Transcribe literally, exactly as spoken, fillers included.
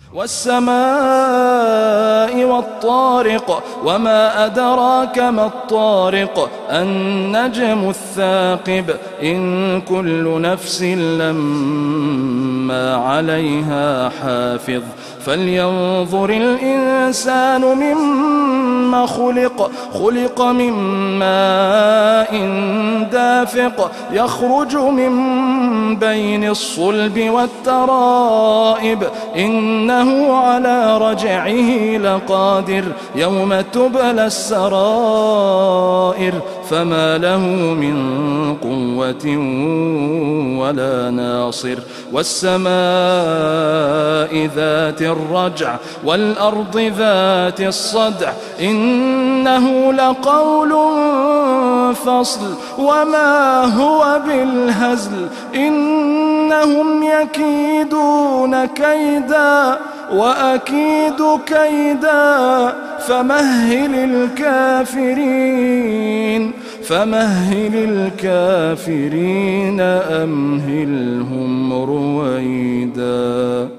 والسماء والطارق وما أدراك ما الطارق النجم الثاقب إن كل نفس لما عليها حافظ فلينظر الإنسان مما خلق خلق من ماء دافق يخرج من بين الصلب والترائب إنه على رجعه لقادر يوم تبلى السرائر فما له من قوة ولا ناصر والسماء ذات الرجع والأرض ذات الصدع إنه لقول فصل وما هو بالهزل إنهم يكيدون كيدا وأكيد كيدا فمهل الكافرين فمهل الكافرين أمهلهم رويدا.